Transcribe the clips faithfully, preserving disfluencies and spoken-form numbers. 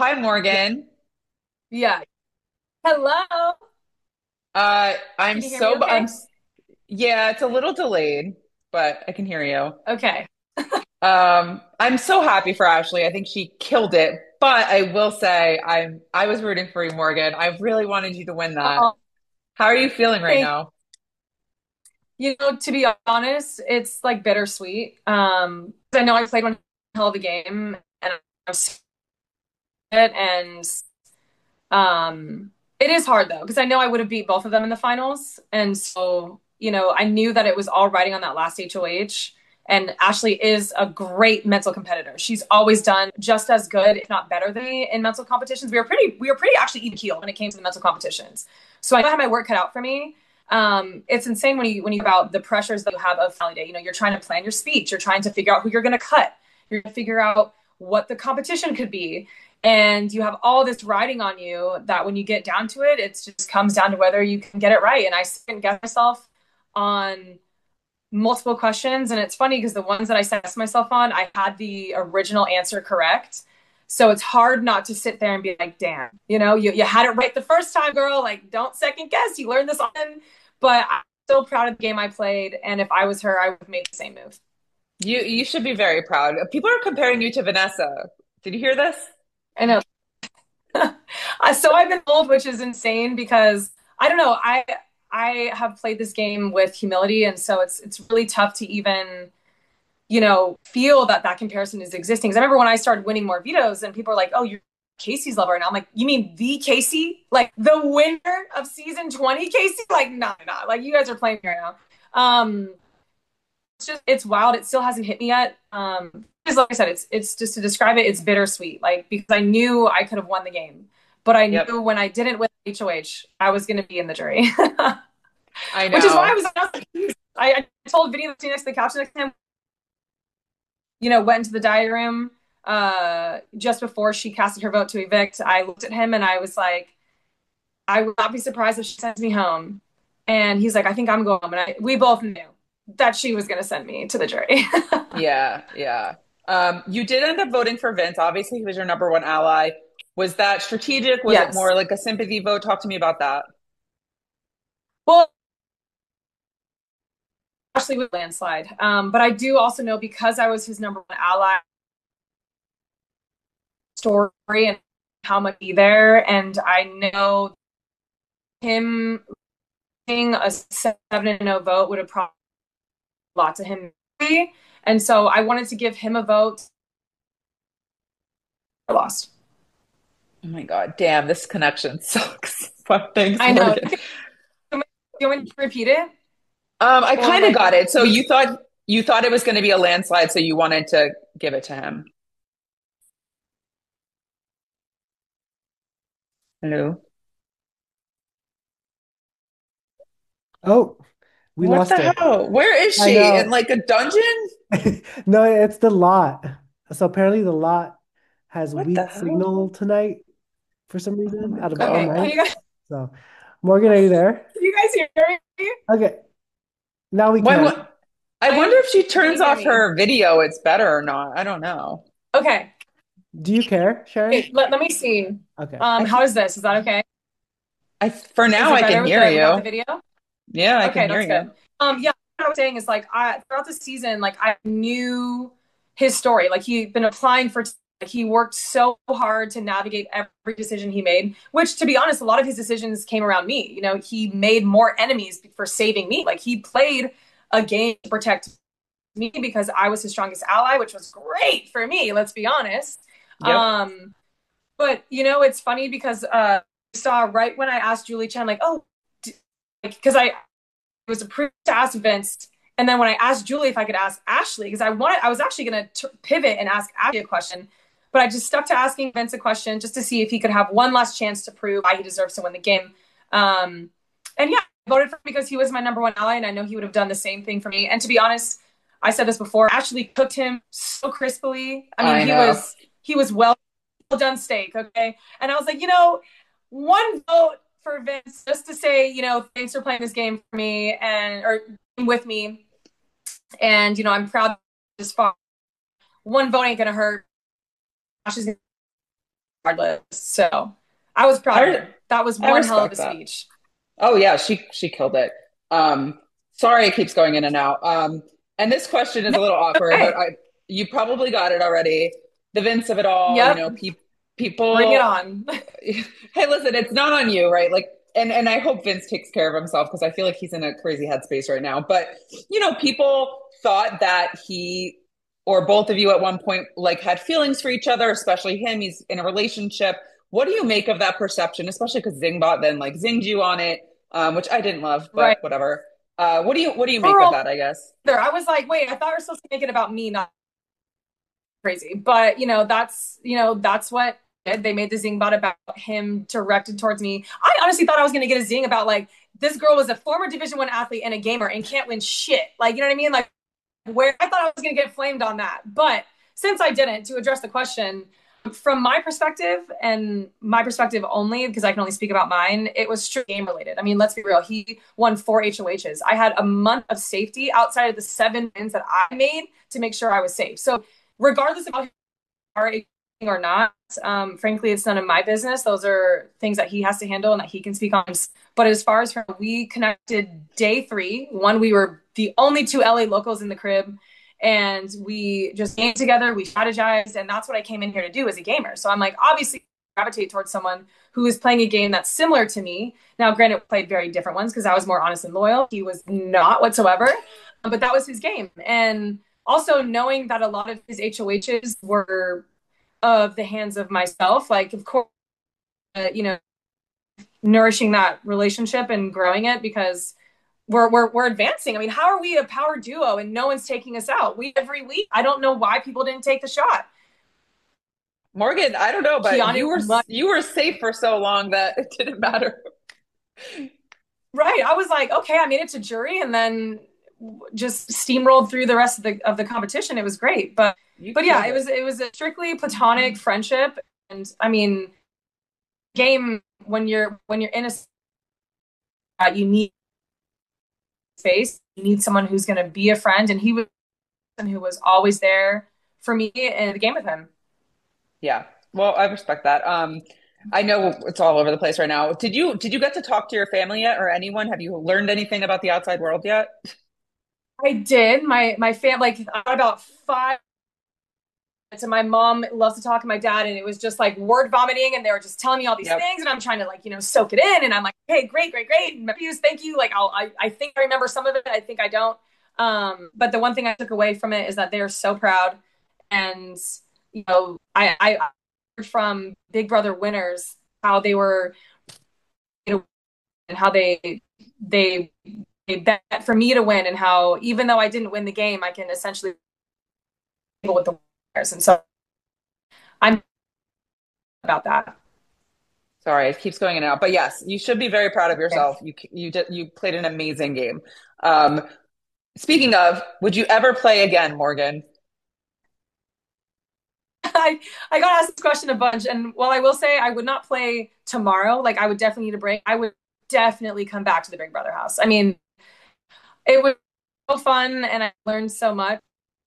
hi, Morgan. Yeah. Hello. Uh, I'm Can you hear me so, I'm, okay? s- yeah, it's a little delayed, but I can hear you. Okay. Um, I'm so happy for Ashley. I think she killed it, but I will say I'm, I was rooting for you, Morgan. I really wanted you to win that. Oh, How are you feeling right thank now? you. know, to be honest, it's like bittersweet. Um, 'cause I know I played one hell of a game and I'm it and um it is hard though, because I know I would have beat both of them in the finals. And so, you know, I knew that it was all riding on that last H O H. And Ashley is a great mental competitor. She's always done just as good, if not better than me in mental competitions. We were pretty, we were pretty actually even keeled when it came to the mental competitions. So I had my work cut out for me. Um, it's insane when you when you about the pressures that you have of finale day. You know, you're trying to plan your speech, you're trying to figure out who you're going to cut, you're going to figure out what the competition could be, and you have all this riding on you that when you get down to it, it just comes down to whether you can get it right. And I second guess myself on multiple questions. And it's funny because the ones that I second guess myself on, I had the original answer correct. So it's hard not to sit there and be like, damn, you know, you, you had it right the first time, girl. Like, don't second guess. You learned this on. But I'm so proud of the game I played. And if I was her, I would have made the same move. You, you should be very proud. People are comparing you to Vanessa. Did you hear this? I know. So I've been told, which is insane because I don't know. I I have played this game with humility, and so it's it's really tough to even you know feel that that comparison is existing. Because I remember when I started winning more vetoes, and people are like, "Oh, you're Casey's lover," and I'm like, "You mean the Casey, like the winner of season twenty, Casey? Like, nah, nah. Like you guys are playing me right now." Um, it's just it's wild. It still hasn't hit me yet. Um, because like I said, it's it's just to describe it, it's bittersweet. Like because I knew I could have won the game, but I Yep, knew when I didn't win H O H, I was going to be in the jury. I Which is why I know. was I, I told Vinny to next to the couch next time. You know, went into the diary room uh just before she casted her vote to evict. I looked at him and I was like, I would not be surprised if she sends me home. And he's like, I think I'm going home. And I, we both knew that she was going to send me to the jury. Yeah, yeah. Um, you did end up voting for Vince. Obviously, he was your number one ally. Was that strategic? Was it Yes. more like a sympathy vote? Talk to me about that. Well, actually with landslide. Um, but I do also know because I was his number one ally story and how much he there, and I know him getting a seven and no vote would have probably a lot to him. And so I wanted to give him a vote. I lost. Oh my God, damn, this connection sucks. But thanks, I know. Morgan. Do you want me to repeat it Um, I or kind of like got it. So me? you thought you thought it was going to be a landslide, so you wanted to give it to him. Hello? Oh, we What lost the her. hell? Where is I she? In know. like a dungeon? No, it's the lot. So apparently the lot has What the weak hell? signal tonight for some Oh reason my out of all Okay. Can you God. nights. guys So, Morgan, are you there? can you guys hear me? Okay, now we Why, can. what? I I wonder am. if she Can you turns hear off me? her video, it's better or not. I don't know. Okay. Okay. Do you care, Okay. Sherry? Let, let me see. Okay. Um, I how can, is this? Is that okay? I for Is now it I can better with hear the without the you. video? Yeah, I can Okay, hear that's you. good. Um, yeah, what I was saying is like I throughout the season, like I knew his story. Like he'd been applying for like he worked so hard to navigate every decision he made, which to be honest, a lot of his decisions came around me. You know, he made more enemies for saving me. Like he played a game to protect me because I was his strongest ally, which was great for me, let's be honest. Yep. Um, but you know, it's funny because uh I saw right when I asked Julie Chen, like, oh, because I was approved to ask Vince. And then when I asked Julie if I could ask Ashley, because I wanted, I was actually going to pivot and ask Ashley a question, but I just stuck to asking Vince a question just to see if he could have one last chance to prove why he deserves to win the game. Um, and yeah, I voted for him because he was my number one ally, and I know he would have done the same thing for me. And to be honest, I said this before. Ashley cooked him so crispily. I mean, I he know. was he was well done steak, okay? And I was like, you know, one vote for Vince just to say, you know, thanks for playing this game for me and or with me. And you know, I'm proud this far. One vote ain't gonna hurt. regardless. So I was proud of I her. That was I one hell of a respect that. speech. Oh yeah, she she killed it. Um, sorry, it keeps going in and out. Um, and this question is No, a little awkward, but okay. I you probably got it already. The Vince of it all, you know, Yep. pe Bring it people. on. Hey, listen, it's not on you, right? Like, and and I hope Vince takes care of himself because I feel like he's in a crazy headspace right now. But you know, people thought that he or both of you at one point like had feelings for each other, especially him. He's in a relationship. What do you make of that perception, especially because Zingbot then like zinged you on it, um, which I didn't love, but Right. whatever. Uh, what do you what do you make of Girl, that? I guess. there. I was like, wait, I thought we were supposed to make it about me, not crazy. But you know, that's you know, that's what they made the zing bot about him directed towards me. I honestly thought I was gonna get a zing about like this girl was a former Division One athlete and a gamer and can't win shit. Like, you know what I mean? Like where I thought I was gonna get flamed on that. But since I didn't, to address the question, from my perspective and my perspective only, because I can only speak about mine, it was strictly game related. I mean, let's be real. He won four H O Hs. I had a month of safety outside of the seven wins that I made to make sure I was safe. So regardless of how are or not, um, frankly, it's none of my business. Those are things that he has to handle and that he can speak on. But as far as her, we connected day three. One, we were the only two L A locals in the crib, and we just came together. We strategized, and that's what I came in here to do as a gamer. So I'm like, obviously, gravitate towards someone who is playing a game that's similar to me. Now, granted, we played very different ones because I was more honest and loyal. He was not whatsoever, but that was his game. And also knowing that a lot of his H O Hs were of the hands of myself, like of course, uh, you know, nourishing that relationship and growing it because we're, we're we're advancing. I mean, how are we a power duo and no one's taking us out? We every week. I don't know why people didn't take the shot. Morgan, I don't know, but you Keanu, were you were safe for so long that it didn't matter. right? I was like, okay, I made it to jury, and then just steamrolled through the rest of the of the competition. It was great, but You but yeah, killed it it. was it was a strictly platonic friendship, and I mean, game when you're when you're in a uh, you need space, you need someone who's going to be a friend, and he was someone who was always there for me in the game with him. Yeah. Well, I respect that. Um, I know it's all over the place right now. Did you did you get to talk to your family yet or anyone? Have you learned anything about the outside world yet? I did. My my fam like I got about five. And my mom loves to talk to my dad, and it was just like word vomiting, and they were just telling me all these Yep. things, and I'm trying to like you know soak it in, and I'm like, hey, great, great, great, Matthews, thank you. Like I'll, I I think I remember some of it, I think I don't. Um, but the one thing I took away from it is that they are so proud, and you know, I I heard from Big Brother winners how they were, you know, and how they they they bet for me to win, and how even though I didn't win the game, I can essentially with the winners, and so I'm about that. Sorry, it keeps going in and out. But yes, you should be very proud of Okay. yourself. You you did you played an amazing game. Um, speaking of, would you ever play again, Morgan? I I got asked this question a bunch, and while I will say I would not play tomorrow, like I would definitely need a break. I would definitely come back to the Big Brother house. I mean, it was so fun, and I learned so much.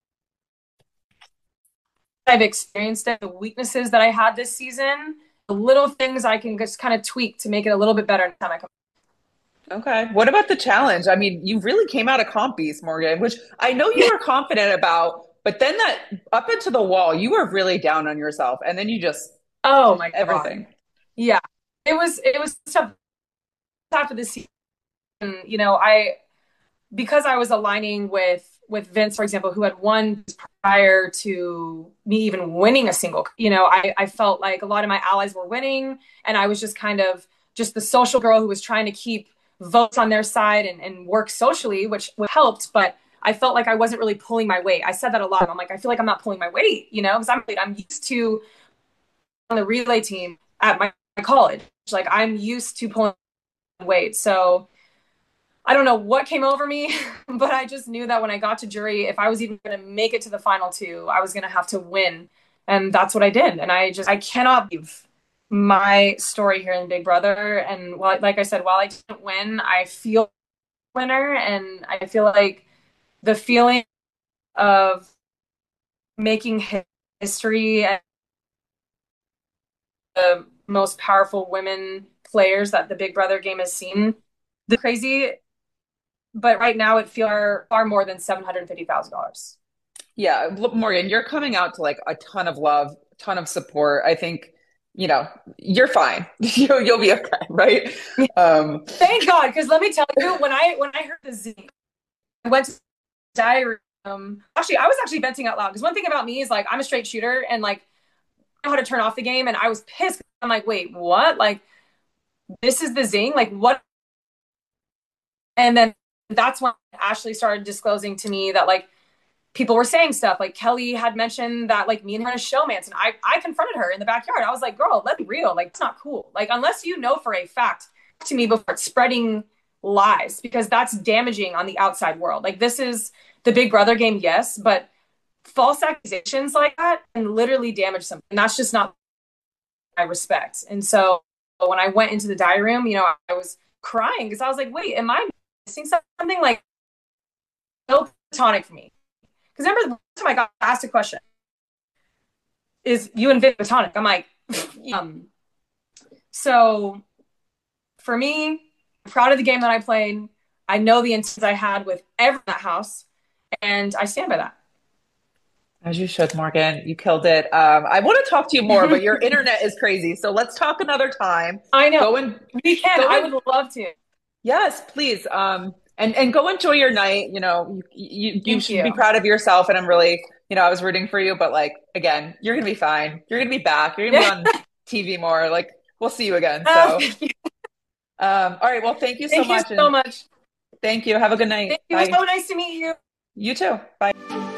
I've experienced it, the weaknesses that I had this season, the little things I can just kind of tweak to make it a little bit better next time I come. Okay. What about the challenge? I mean, you really came out of comp beast, Morgan, which I know you were confident about, but then that up into the wall, you were really down on yourself, and then you just Oh my God. everything. Yeah. It was it was tough after the season. You know, I because I was aligning with with Vince, for example, who had won prior to me even winning a single, you know, I, I felt like a lot of my allies were winning, and I was just kind of just the social girl who was trying to keep votes on their side and, and work socially, which helped, but I felt like I wasn't really pulling my weight. I said that a lot. I'm like, I feel like I'm not pulling my weight, you know, because I'm I'm used to on the relay team at my, my college. Like I'm used to pulling weight. So I don't know what came over me, but I just knew that when I got to jury, if I was even going to make it to the final two, I was going to have to win. And that's what I did. And I just, I cannot believe my story here in Big Brother. And while, like I said, while I didn't win, I feel winner. And I feel like the feeling of making history and the most powerful women players that the Big Brother game has seen. The crazy, but right now it feels far, far more than seven hundred fifty thousand dollars. Yeah, look, Morgan, you're coming out to like a ton of love, ton of support. I think, you know, you're fine. You'll, you'll be okay, right? Um, Thank God, because let me tell you, when I when I heard the Z, I went to the diary room. Actually, I was actually venting out loud because one thing about me is like I'm a straight shooter and like I know how to turn off the game, and I was pissed. I'm like, wait, what? Like this is the zing? Like what? And then that's when Ashley started disclosing to me that like people were saying stuff. Like Kelly had mentioned that like me and her had a showmance, and I I confronted her in the backyard. I was like, girl, let's be real. Like it's not cool. Like unless you know for a fact to me before spreading lies, because that's damaging on the outside world. Like this is the Big Brother game, yes, but false accusations like that can literally damage something. And that's just not I respect. And so when I went into the diary room, you know, I was crying because I was like, wait, am I missing something? Like no platonic for me. Because remember the last time I got asked a question, is you and Vic platonic? I'm like, um. So for me, I'm proud of the game that I played. I know the instances I had with everyone in that house, and I stand by that. As you should, Morgan. You killed it. Um, I want to talk to you more, but your internet is crazy. So let's talk another time. I know. Go and we can. go I and, would love to. Yes, please. Um, and and go enjoy your night. You know, you you, you should you. be proud of yourself. And I'm really, you know, I was rooting for you, but like again, you're gonna be fine. You're gonna be back. You're gonna be on T V more. Like we'll see you again. So, um, all right. Well, thank you so thank much. you so and much. Thank you. Have a good night. Thank you. Bye. It was so nice to meet you. You too. Bye.